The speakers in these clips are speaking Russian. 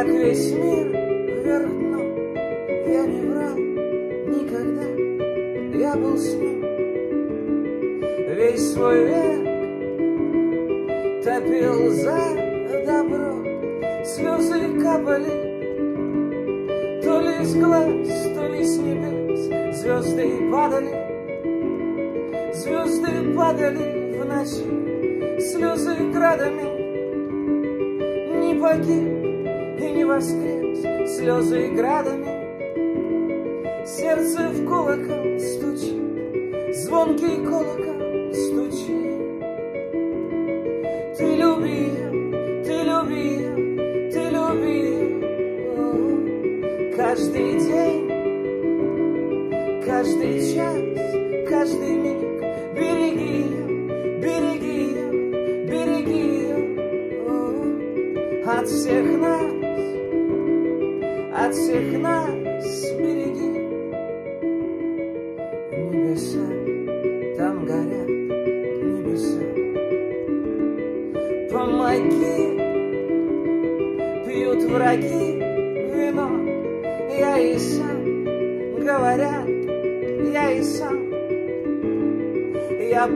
как весь мир вверх дном. Я не врал никогда, я был с ним весь свой век, топил за добро, слезы капали то ли с глаз, то ли с небес. Звезды падали в ночи, слезы градами. Не погиб и не воскрес, слезы градами. Сердце в колокол стучит, звонкий колокол стучит. Ты люби, ты люби, ты люби. Каждый день, каждый час, каждый миг. Береги ее, береги ее, береги ее. От всех нас береги. Небеса, там горят небеса. Помоги, пьют враги вино. Я и сам, говорят, я и сам. Я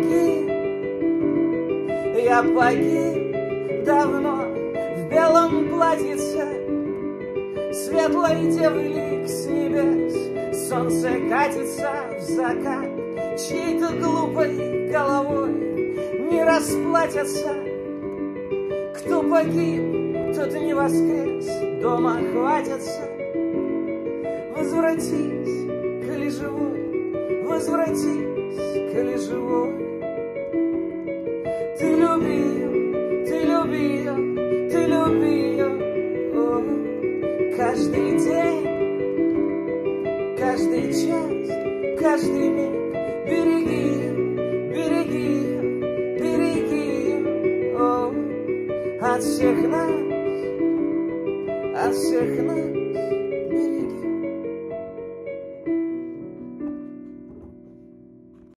погиб давно в белом платьице. Светлой девы лик с небес, солнце катится в закат. Чьей-то глупой головой не расплатятся. Кто погиб, тот не воскрес, дома хватятся. Возвратись, коли живой, возвратись, коли живой. Ты люби ее, ты люби ее, ты люби ее. Каждый день, каждый час, каждый миг. Береги ее, береги ее, береги ее. От всех нас